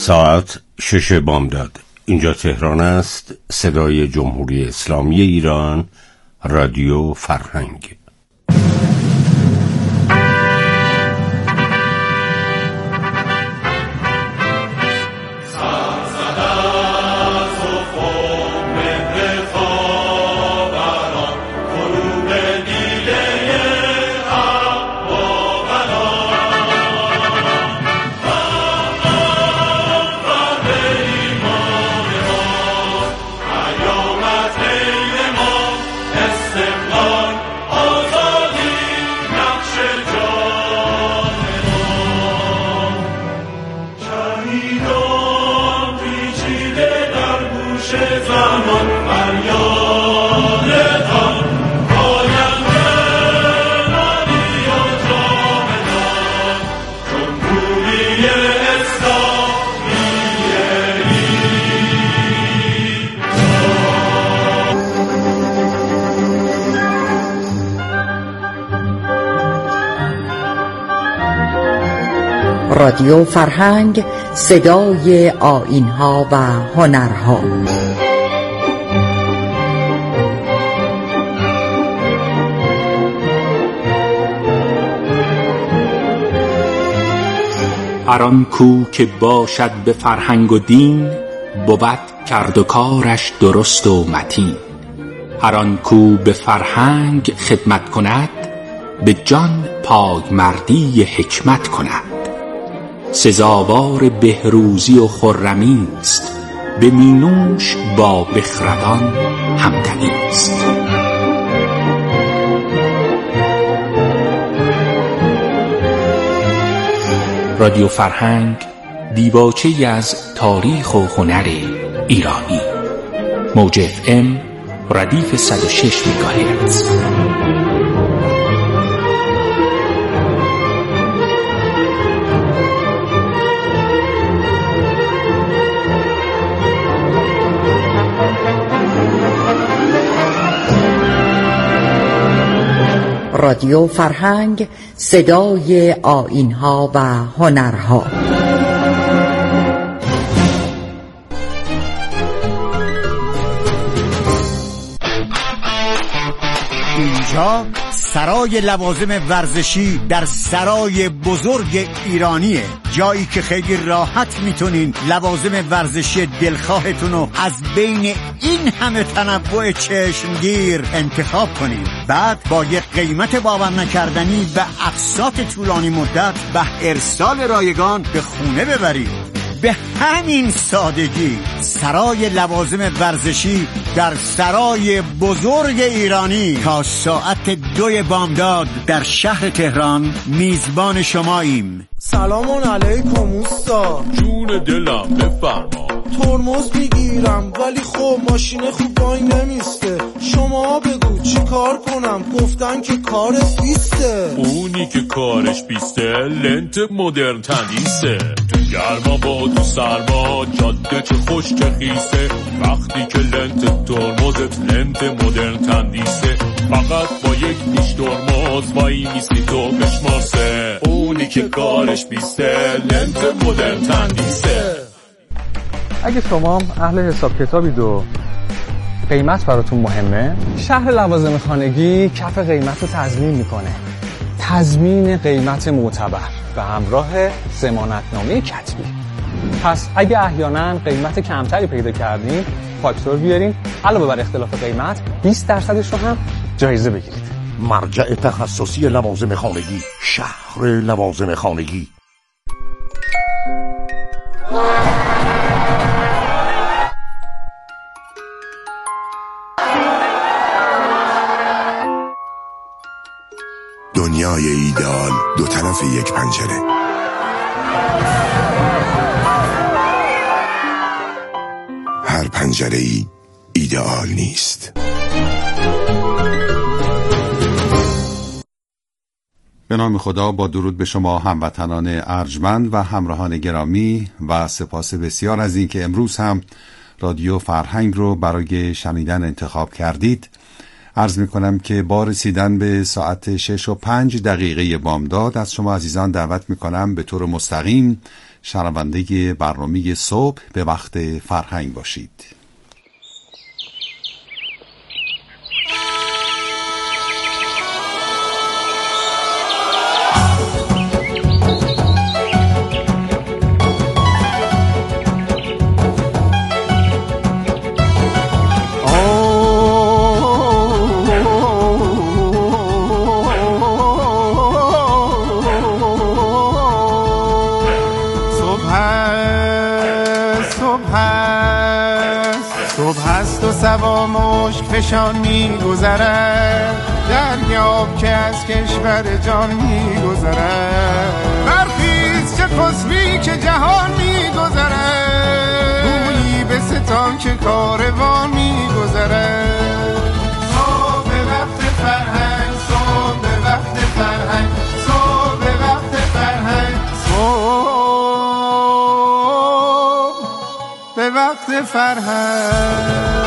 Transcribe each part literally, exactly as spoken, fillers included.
ساعت شش بامداد. اینجا تهران است. صدای جمهوری اسلامی ایران، رادیو فرهنگ. رادیو فرهنگ، صدای آیین‌ها و هنرها. هر آن کو که باشد به فرهنگ و دین، بود کرد و کارش درست و متین. هر آن کو به فرهنگ خدمت کند، به جان پایمردی حکمت کند. سزاوار بهروزی و خرمی است، به مینوش با بخردان همدمی است. رادیو فرهنگ، دیباچه‌ای از تاریخ و هنر ایرانی. موج اف ام ردیف صد و شش مگاهرتز. رادیو فرهنگ، صدای آیین‌ها و هنرها. اینجا سرای لوازم ورزشی در سرای بزرگ ایرانیه، جایی که خیلی راحت میتونین لوازم ورزشی دلخواهتون رو از بین این همه تنوع چشمگیر انتخاب کنید. بعد با یک قیمت باور نکردنی و اقساط طولانی مدت و ارسال رایگان به خونه ببرید. به همین سادگی سرای لوازم ورزشی در سرای بزرگ ایرانی تا ساعت دوی بامداد در شهر تهران میزبان شماییم. سلام علیکم اوستا. جون دلم بفرما. ترمز میگیرم ولی خب ماشین خوب وای نمیسته. شما بگو چی کار کنم؟ گفتن که کارت بیسته. اونی که کارش بیسته لنت مدرن تندیسه. تو گرما با تو سرما جاده چه خوش که خیسه. وقتی که لنت ترمزت لنت مدرن تندیسه، فقط با یک نیش ترمز وای میستی تو بشمارسه. اونی که کارش بیسته لنت مدرن تندیسه. اگه شما اهل حساب کتابید و قیمت براتون مهمه، شهر لوازم خانگی کف قیمت رو تضمین میکنه. تضمین قیمت معتبر به همراه ضمانتنامه کتبی. پس اگه احیانا قیمت کمتری پیدا کردین، فاکتور بیارین، علاوه بر اختلاف قیمت بیست درصدش رو هم جایزه بگیرید. مرجع تخصصی لوازم خانگی، شهر لوازم خانگی. دنیای ایدئال دو طرف یک پنجره. هر پنجره ای ایدئال نیست. به نام خدا، با درود به شما هموطنان ارجمند و همراهان گرامی و سپاس بسیار از این که امروز هم رادیو فرهنگ رو برای شنیدن انتخاب کردید. عرض می کنم که با رسیدن به ساعت شش و پنج دقیقه بامداد از شما عزیزان دعوت می کنم به طور مستقیم شنونده برنامه صبح به وقت فرهنگ باشید. سوا مشک فشان می گذرد، دریاب که از کشور جان می گذرد. برخیز چه خسبی که جهان می گذرد، گویی به ستان که کاروان می گذرد. صبح به وقت فرهنگ، صبح به وقت فرهنگ، صبح به وقت فرهنگ، صبح به وقت فرهنگ.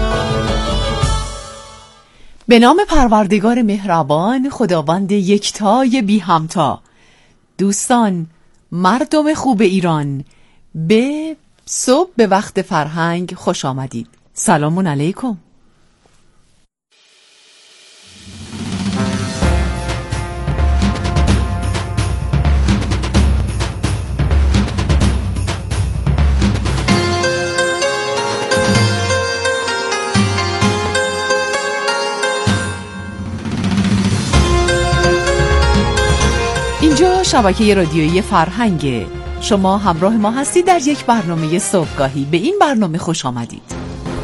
به نام پروردگار مهربان، خداوند یکتای بی همتا. دوستان، مردم خوب ایران، به صبح به وقت فرهنگ خوش آمدید. سلام علیکم. اینجا شبکه رادیویی فرهنگ. شما همراه ما هستید در یک برنامه صبحگاهی. به این برنامه خوش آمدید.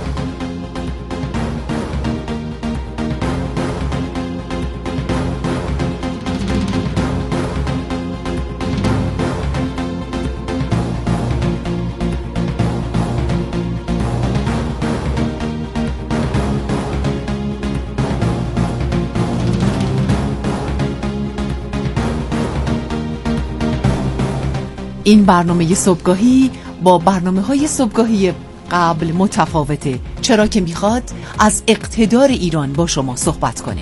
این برنامه صبحگاهی با برنامه‌های صبحگاهی قبل متفاوته، چرا که میخواد از اقتدار ایران با شما صحبت کنه.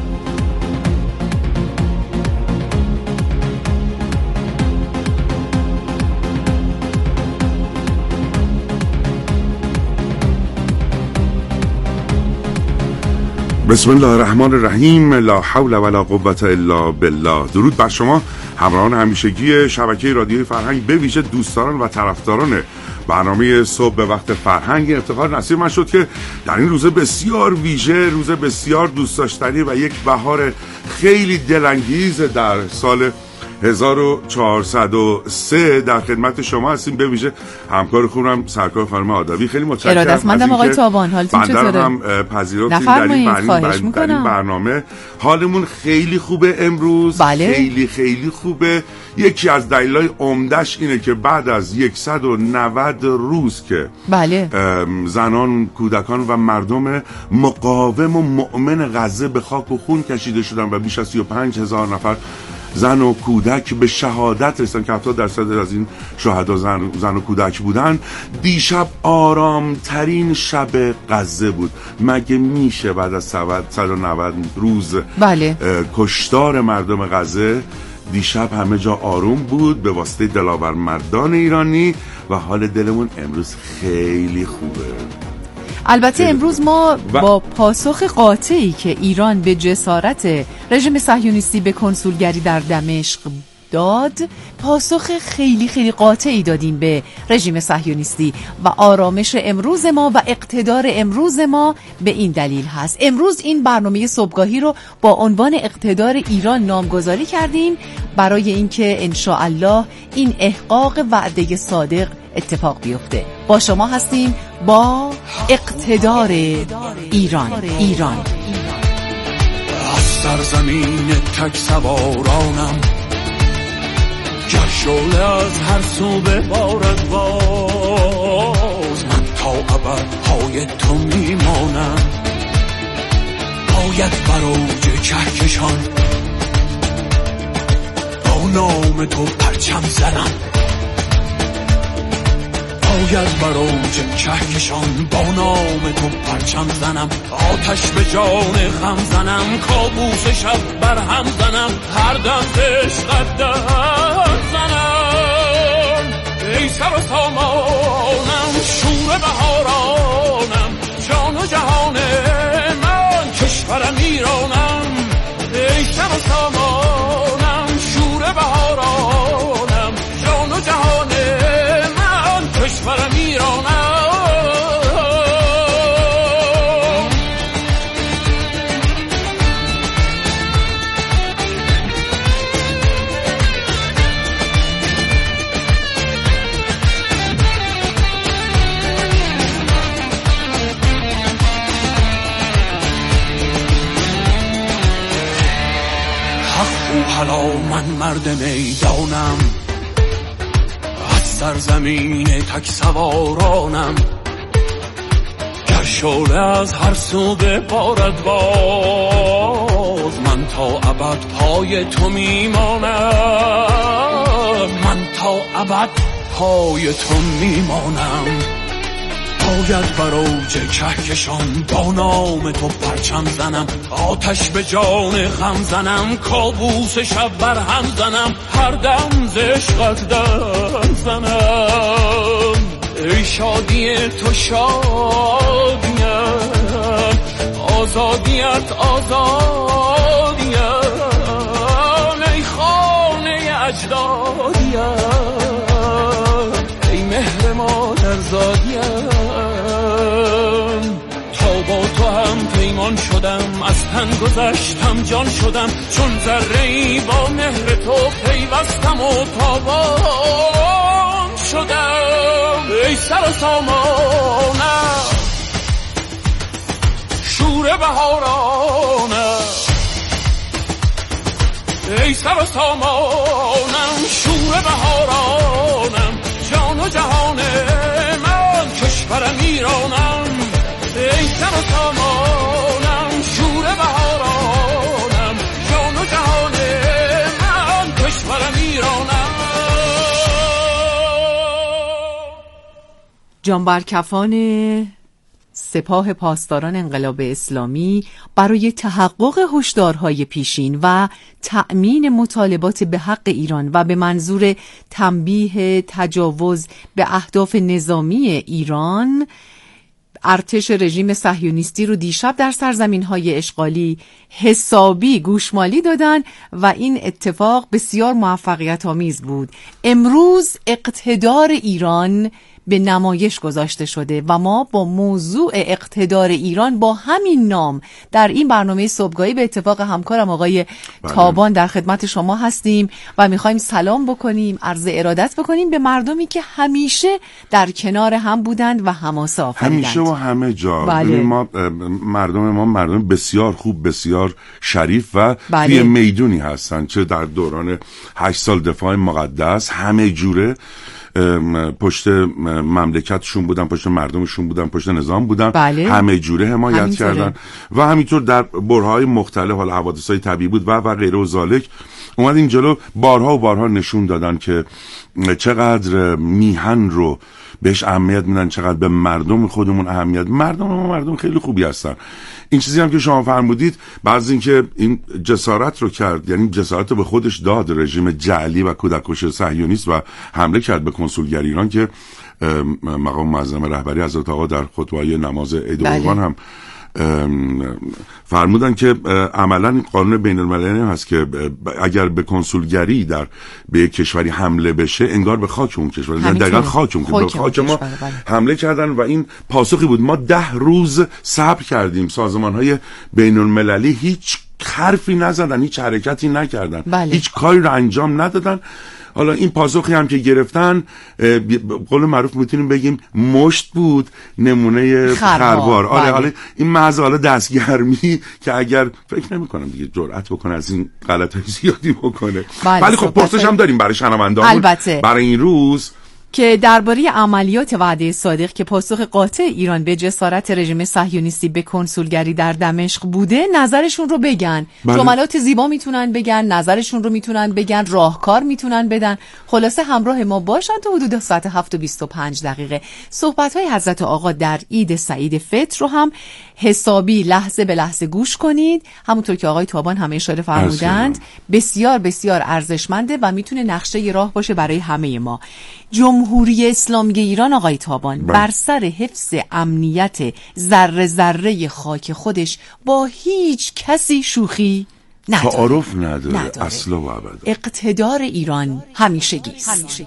بسم الله الرحمن الرحیم. لا حول ولا قوة الا بالله. درود بر شما همراهان همیشگی شبکه رادیوی فرهنگ، به ویژه دوستداران و طرفداران برنامه صبح به وقت فرهنگ. افتخار نصیب من شد که در این روز بسیار ویژه، روز بسیار دوست داشتنی و یک بهار خیلی دلانگیز در سال هزار و چهارصد و سه در خدمت شما هستیم. به ویژه همکار خوبم سرکار خانم آدوی، خیلی متشکرم. ارادتمندم آقای تابان، حالتون چطوره؟ هم پذیرفتیم در این برنامه. در این برنامه حالمون خیلی خوبه امروز. بله. خیلی خیلی خوبه. یکی از دلایل عمده‌اش اینه که بعد از صد و نود روز که بله زنان، کودکان و مردم مقاوم و مؤمن غزه به خاک و خون کشیده شدن و بیش از سی و پنج هزار نفر زن و کودک به شهادت رسیدن که هفتاد درصد از این شهدا زن, زن و کودک بودن، دیشب آرامترین شب غزه بود. مگه میشه بعد از صد و نود روز بله. کشتار مردم غزه دیشب همه جا آروم بود به واسطه دلاور مردان ایرانی و حال دلمون امروز خیلی خوبه. البته امروز ما با پاسخ قاطعی که ایران به جسارت رژیم صهیونیستی به کنسولگری در دمشق داد، پاسخ خیلی خیلی قاطعی دادیم به رژیم صهیونیستی و آرامش امروز ما و اقتدار امروز ما به این دلیل هست. امروز این برنامه صبحگاهی رو با عنوان اقتدار ایران نامگذاری کردیم برای اینکه انشاءالله این احقاق وعده صادق اتفاق بیفته. با شما هستیم با اقتدار ایران. ایران از سرزمین تک سوارانم، گر شعله از هر سو ببارد باز، من تا ابد پای تو میمانم. باید بر اوج کهکشان با نام تو پرچم زنم. باید بر اوج کهکشان با نام تو پرچم زنم. آتش به جان خم زنم، کابوس شب بر هم زنم، هر دم عشقت در زنم. ای سر و سامانم شور بهارانم جان و جهان من کشورم ایرانم ای سر و سامانم شور بهارانم جان و جهان من کشورم ایرانم حالا من مرد میدانم از سرزمین تک سوارانم گر شعله از هر سو ببارد باز من تا ابد پای تو میمانم من تا ابد پای تو میمانم باید بر اوج کهکشان با نام تو پرچم زنم آتش به جان غم زنم کابوس شب بر هم زنم هر دم ز عشقت دم زنم ای شادی تو شادیم آزادیت آزادیم ای خانه اجدادیم ای مهر مادر زادیم تا با تو هم پیمان شدم از تن گذشتم جان شدم چون ذره‌ای با مهر تو پیوستم و تابان شدم ای سر و سامانم شور بهارانم ای سر و سامانم شور بهارانم جان و جهان من کشورم ایرانم ای سر و سامانم شور بهارانم جان و جهان من کشورم ایرانم جانبرکفان سپاه پاسداران انقلاب اسلامی برای تحقق هشدارهای پیشین و تأمین مطالبات به حق ایران و به منظور تنبیه تجاوز به اهداف نظامی ایران ارتش رژیم صهیونیستی رو دیشب در سرزمین‌های اشغالی حسابی گوشمالی دادن و این اتفاق بسیار موفقیت آمیز بود. امروز اقتدار ایران به نمایش گذاشته شده و ما با موضوع اقتدار ایران با همین نام در این برنامه صبحگاهی به اتفاق همکارم آقای بله. تابان در خدمت شما هستیم و میخوایم سلام بکنیم، عرض ارادت بکنیم به مردمی که همیشه در کنار هم بودند و حماسه آفریدند. همیشه و همه جا. بله. ما مردم ما مردم بسیار خوب، بسیار شریف و بله. توی میدونی هستن، چه در دوران هشت سال دفاع مقدس همه جوره پشت مملکتشون بودن، پشت مردمشون بودن، پشت نظام بودن. بله. همه جوره حمایت کردن و همینطور در برههای مختلف، حالا حوادثهای طبیعی بود و و غیره و ذالک، اومد این جلو بارها و بارها نشون دادن که چقدر میهن رو بهش اهمیت میدن، چقدر به مردم خودمون اهمیت. مردم ما مردم خیلی خوبی هستن. این چیزی هم که شما فرمودید، بعد از اینکه این جسارت رو کرد، یعنی جسارت رو به خودش داد رژیم جعلی و کودککش صهیونیست و حمله کرد به کنسولگری ایران که مقام معظم رهبری حضرت آقا در خطبه‌های نماز عید قربان هم فرمودن که عملا قانون بین المللی هست که اگر به کنسولگری در به یک کشوری حمله بشه انگار به خاک اون کشور، یعنی دقیقاً خاک اون کشور، خاک ما حمله کردن و این پاسخی بود. ما ده روز صبر کردیم، سازمان‌های بین المللی هیچ حرفی نزدن، هیچ حرکتی نکردن، بله. هیچ کاری رو انجام ندادن. حالا این پاسخی هم که گرفتن قول معروف میتونیم بگیم مشت بود، نمونه خروار. آره بله. حالا این محض حالا دستگرمی که اگر فکر نمی کنم دیگه جرأت بکنه از این غلطای زیادی بکنه. بله. ولی خب پرسش هم داریم برای شنونده‌مون برای این روز که درباره عملیات وعده صادق که پاسخ قاطع ایران به جسارت رژیم صهیونیستی به کنسولگری در دمشق بوده نظرشون رو بگن. بله. جملات زیبا میتونن بگن، نظرشون رو میتونن بگن، راهکار میتونن بدن. خلاصه همراه ما باشن تا حدود ساعت هفت و بیست و پنج دقیقه. صحبت‌های حضرت آقا در عید سعید فطر رو هم حسابی لحظه به لحظه گوش کنید. همونطور که آقای تابان هم اشاره فرمودند بسیار بسیار ارزشمنده و میتونه نقشه راه باشه برای همه ما. جمهوری اسلامی ایران آقای تابان بله. بر سر حفظ امنیت ذره ذره خاک خودش با هیچ کسی شوخی نداره. تعارف نداره, نداره. اصلا و ابدا. اقتدار ایران همیشگی است.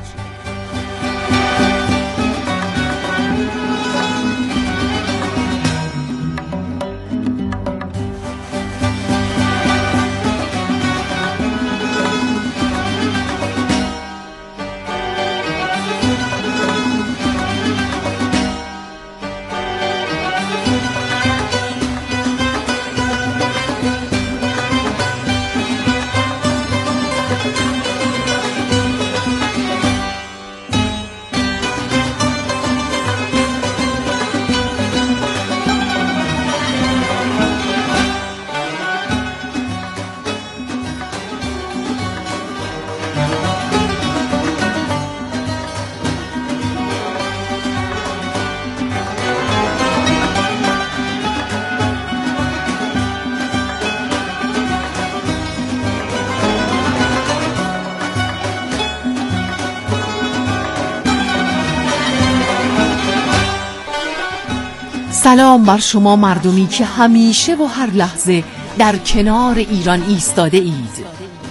سلام بر شما مردمی که همیشه و هر لحظه در کنار ایران ایستاده اید.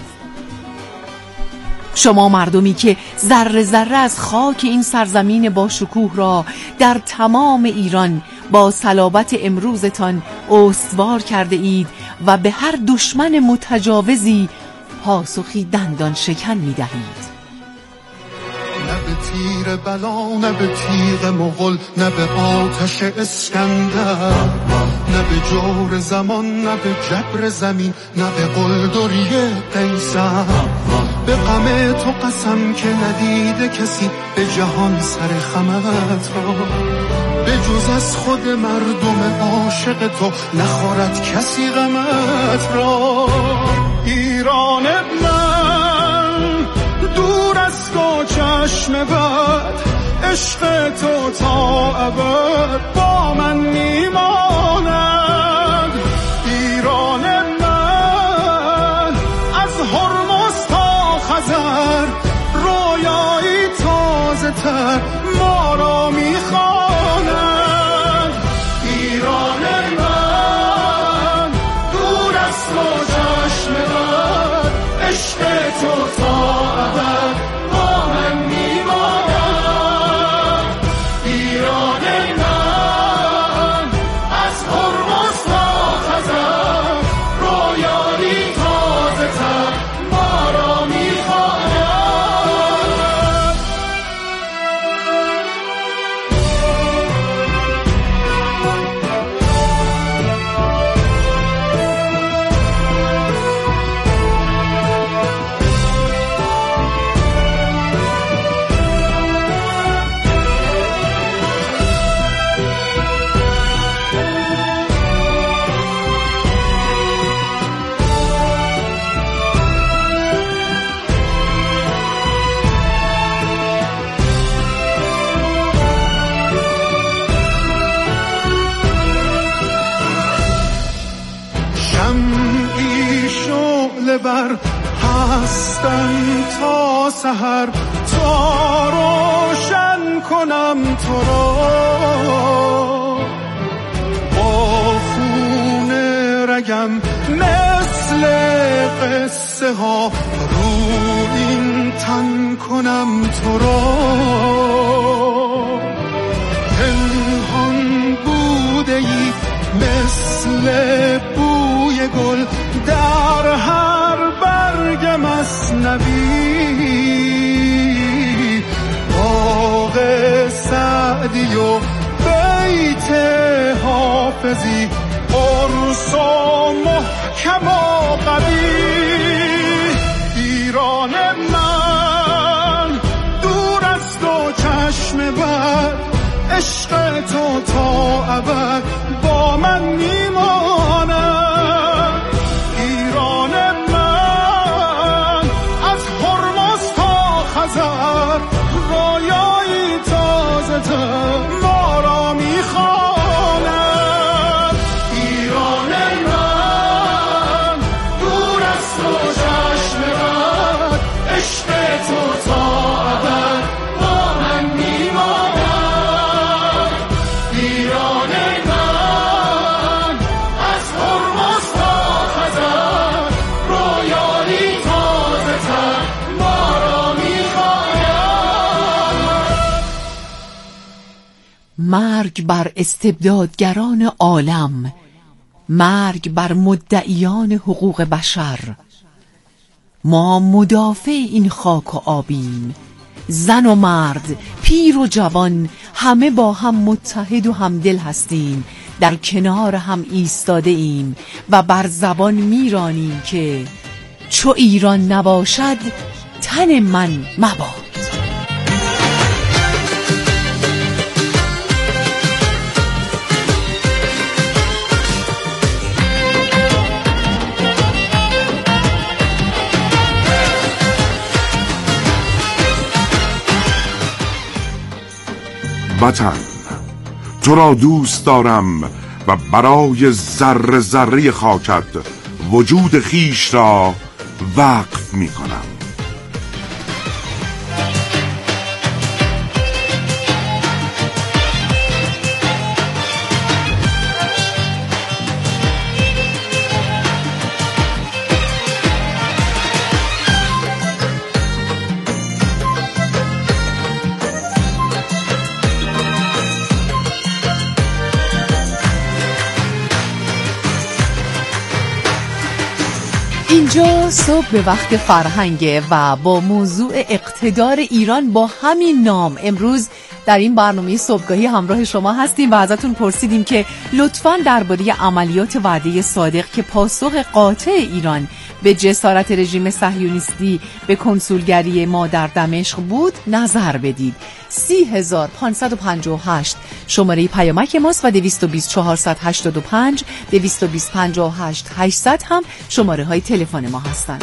شما مردمی که ذره ذره از خاک این سرزمین با شکوه را در تمام ایران با صلابت امروزتان استوار کرده اید و به هر دشمن متجاوزی پاسخی دندان شکن می دهید. نه به تیر بلا، نه به تیغ مغل، نه به آتش اسکندر، نه به جور زمان، نه به جبر زمین، نه به قلدری قیصر. به غم تو قسم که ندیده کسی به جهان سر خمت را، به جز از خود مردم عاشق تو نخورد کسی غمت را. ایران من دور از تو چشم بد، عشق تو تا ابد با من میماند. ایران من از هرمز تا خزر، رویایی تازه تر ما را میخواند. ایران من دور از تو چشم بد، عشق تو تا ابد با من میماند. ایران من از هرمز تا خزر، رویایی تازه تر ما را میخواند. شمعی شعله بر هستم تا سحر، تا روشن کنم تو را. با خون رگم مثل قصه ها رو این تن کنم تو را. پنهان بوده ای مثل بوی گل در هر برگ مثنوی. باغ سعدی و بیت حافظی، قرص و محکم و قوی. ایران من دور از تو چشم بد، عشق تو تا ابد با من میماند. ایران من از هرمز تا خزر، رویایی تازه تر ما را میخواند. ایران من دور از تو چشم بد، عشق تو تا ابد مرگ بر استبدادگران عالم، مرگ بر مدعیان حقوق بشر. ما مدافع این خاک و آبیم، زن و مرد، پیر و جوان، همه با هم متحد و همدل هستیم، در کنار هم ایستاده ایم و بر زبان میرانیم که چو ایران نباشد تن من مباد. وطن، تو را دوست دارم و برای ذره ذره خاکت وجود خیش را وقف می کنم. اینجا صبح به وقت فرهنگه و با موضوع اقتدار ایران با همین نام امروز در این برنامه صبحگاهی همراه شما هستیم و ازتون پرسیدیم که لطفاً درباره عملیات وعده صادق که پاسخ قاطع ایران به جسارت رژیم صهیونیستی به کنسولگری ما در دمشق بود نظر بدید. سی هزار پانصد و پنجاه و هشت شماره پیامک ماست و دویست و بیست چهارصد و هشتاد و پنج دویست و بیست پنجاه و هشت هشتصد هم شماره های تلفن ما هستند.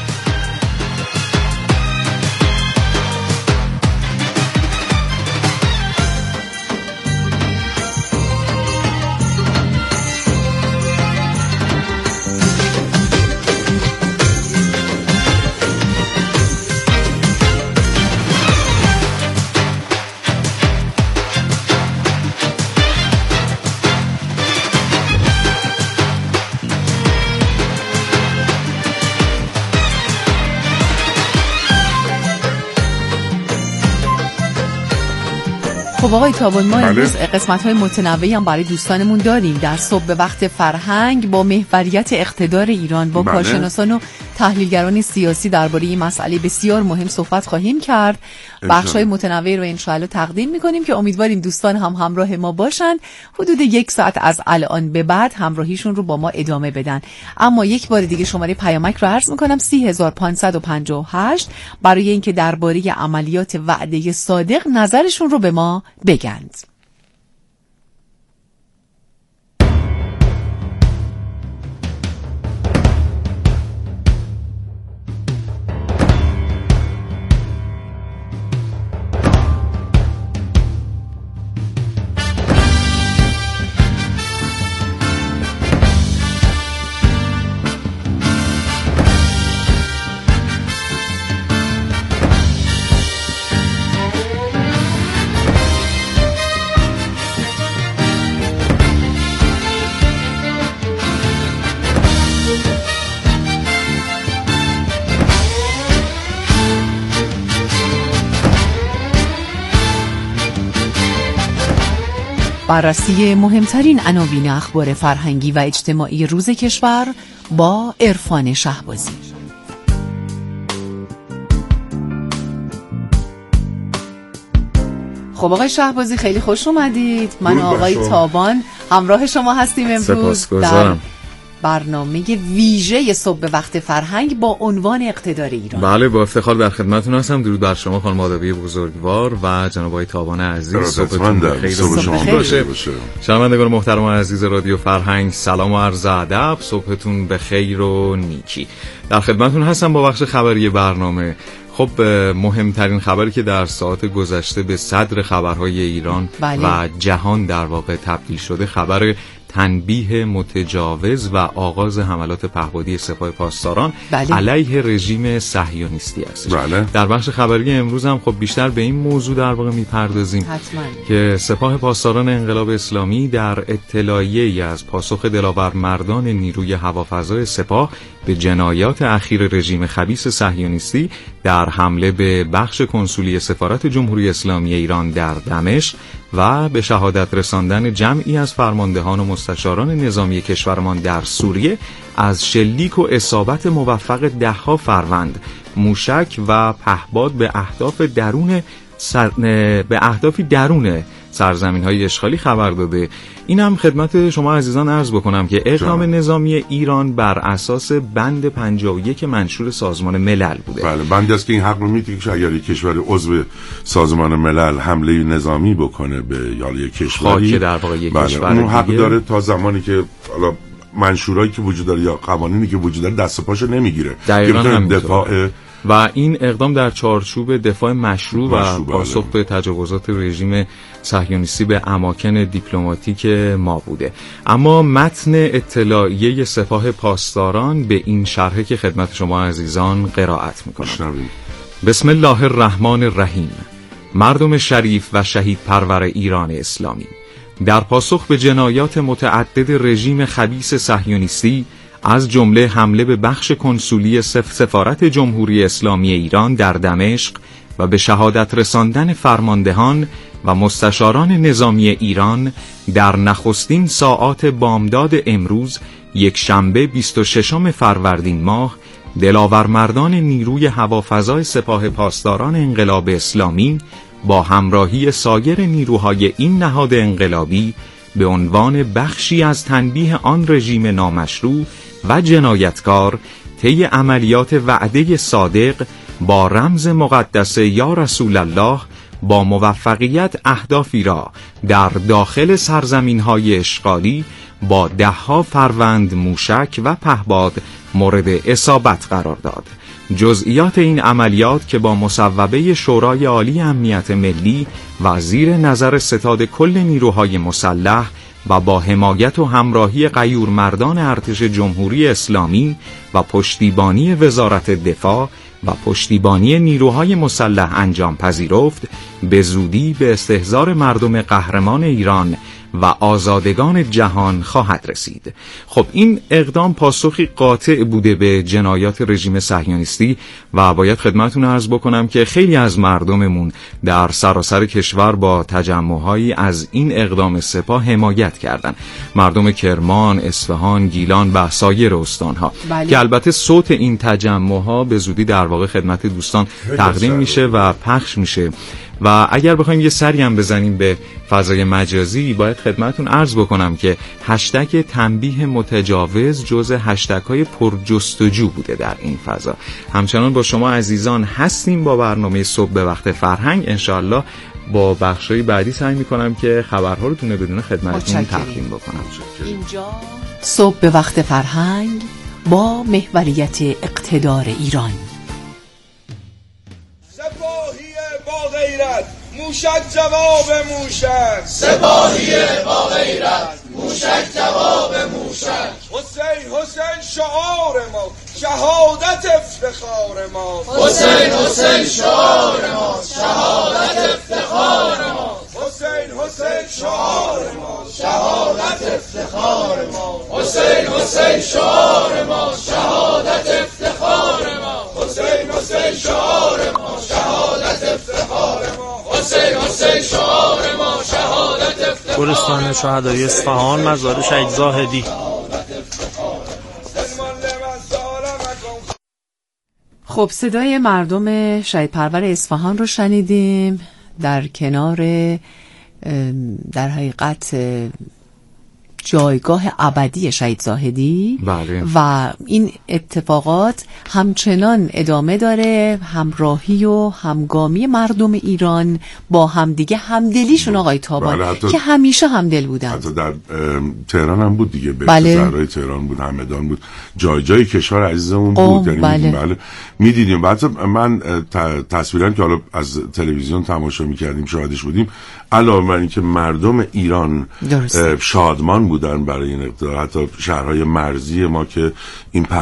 خب آقای تابان، ما امروز قسمت‌های متنوعی هم برای دوستانمون داریم در صبح به وقت فرهنگ با محوریت اقتدار ایران. با بله. کارشناسان و تحلیلگران سیاسی درباره این مسئله بسیار مهم صحبت خواهیم کرد. بخش‌های متنوعی رو انشاءالله تقدیم می‌کنیم که امیدواریم دوستان هم همراه ما باشند. حدود یک ساعت از الان به بعد همراهیشون رو با ما ادامه بدن. اما یک بار دیگه شماره پیامک رو عرض می‌کنم سی هزار پانصد و پنجاه و هشت برای اینکه درباره عملیات وعده صادق نظرشون رو به ما بگند. بررسی مهمترین عناوین اخبار فرهنگی و اجتماعی روز کشور با عرفان شهبازی. خب آقای شهبازی خیلی خوش اومدید. من آقای تابان همراه شما هستیم امروز در برنامه ویژه صبح به وقت فرهنگ با عنوان اقتدار ایران. بله، با افتخار در خدمتتون هستم. درود بر شما خانم آدابی بزرگوار و جناب آقای تابان عزیز. صبحتون بخیر باشه. شنوندگان محترم و عزیز رادیو فرهنگ، سلام و عرض ادب. صبحتون بخیر و نیکی. در خدمتتون هستم با بخش خبری برنامه. خب مهمترین خبری که در ساعات گذشته به صدر خبرهای ایران بله. و جهان در واقع تبدیل شده خبر تنبیه متجاوز و آغاز حملات پهپادی سپاه پاسداران بله. علیه رژیم صهیونیستی است. بله. در بخش خبری امروز هم خب بیشتر به این موضوع در واقع میپردازیم حتما. که سپاه پاسداران انقلاب اسلامی در اطلاعیه‌ای از پاسخ دلاور مردان نیروی هوافضای سپاه به جنایات اخیر رژیم خبیث صهیونیستی در حمله به بخش کنسولی سفارت جمهوری اسلامی ایران در دمشق و به شهادت رساندن جمعی از فرماندهان و مستشاران نظامی کشورمان در سوریه از شلیک و اصابت موفق ده‌ها فروند موشک و پهپاد به اهداف درون سر... به اهدافی درون سرزمین‌های اشغالی خبر داده. این هم خدمت شما عزیزان عرض بکنم که اقدام نظامی ایران بر اساس بند پنجاه و یک منشور سازمان ملل بوده. بله، بندی است که این حق رو میده که اگر یک کشور عضو سازمان ملل حمله نظامی بکنه به یا یک کشوری که در واقع یک بله، کشور اون حق دیگه داره تا زمانی که حالا منشورایی که وجود داره یا قوانینی که وجود داره دست و پاشو نمیگیره. دقیقاً دفاع و این اقدام در چارچوب دفاع مشروع و پاسخ به تجاوزات رژیم صهیونیستی به اماکن دیپلماتیک ما بوده. اما متن اطلاعیه سپاه پاسداران به این شرحه که خدمت شما عزیزان قرائت میکنم. بسم الله الرحمن الرحیم. مردم شریف و شهید پرور ایران اسلامی، در پاسخ به جنایات متعدد رژیم خبیث صهیونیستی از جمله حمله به بخش کنسولی سفارت جمهوری اسلامی ایران در دمشق و به شهادت رساندن فرماندهان و مستشاران نظامی ایران در نخستین ساعات بامداد امروز یک شنبه بیست و ششم فروردین ماه، دلاورمردان نیروی هوافضای سپاه پاسداران انقلاب اسلامی با همراهی سایر نیروهای این نهاد انقلابی به عنوان بخشی از تنبیه آن رژیم نامشروع و جنایتکار طی عملیات وعده صادق با رمز مقدس یا رسول الله با موفقیت اهدافی را در داخل سرزمین‌های اشغالی با ده‌ها فروند موشک و پهپاد مورد اصابت قرار داد. جزئیات این عملیات که با مصوبه شورای عالی امنیت ملی و زیر نظر ستاد کل نیروهای مسلح و با حمایت و همراهی غیورمردان ارتش جمهوری اسلامی و پشتیبانی وزارت دفاع و پشتیبانی نیروهای مسلح انجام پذیرفت، به زودی به استحضار مردم قهرمان ایران و آزادگان جهان خواهد رسید. خب این اقدام پاسخی قاطع بوده به جنایات رژیم صهیونیستی و باید خدمتتون عرض بکنم که خیلی از مردممون در سراسر کشور با تجمع‌هایی از این اقدام سپاه حمایت کردند. مردم کرمان، اصفهان، گیلان و سایر استان‌ها بله. که البته صوت این تجمع‌ها به زودی در واقع خدمت دوستان تقدیم میشه و پخش میشه. و اگر بخوایم یه سری هم بزنیم به فضای مجازی، باید خدمتون عرض بکنم که هشتگ تنبیه متجاوز جزء هشتگ‌های پرجستجو بوده در این فضا. همچنان با شما عزیزان هستیم با برنامه صبح به وقت فرهنگ. انشاءالله با بخشای بعدی سعی می‌کنم که خبرها رو تونه بدون خدمتتون تقدیم بکنم. اینجا صبح به وقت فرهنگ با محوریت اقتدار ایران. موشک جواب موشک، سپاهیه با غیرت، موشک جواب موشک. حسین حسین شعار ما، شهادت افتخار ما. حسین حسین شعار ما، شهادت افتخار ما. حسین حسین شعار ما، شهادت افتخار ما. حسین حسین شعار ما، شهادت افتخار ما. حسین حسین شعار ما، شهادت افتخار ما. حسین حسین شعار ما، شهادت افتخار. گلستان شهدای اصفهان، مزار شهید زاهدی. خب صدای مردم شهید پرور اصفهان رو شنیدیم در کنار در حقیقت جایگاه ابدی شهید زاهدی بله. و این اتفاقات همچنان ادامه داره، همراهی و همگامی مردم ایران با همدیگه، همدلیشون آقای تابان بله، حتی که همیشه همدل بودن. حتی در تهران هم بود دیگه، به بله. زهرای تهران بود، همدان بود، جای جای کشور عزیزمون بود. یعنی بله. بله. میدیدیم. بعد من تصویرا که حالا از تلویزیون تماشا میکردیم شاهدش بودیم، علاوه بر اینکه مردم ایران درست. شادمان بودن برای این اقدام، حتی شهرهای مرزی ما که این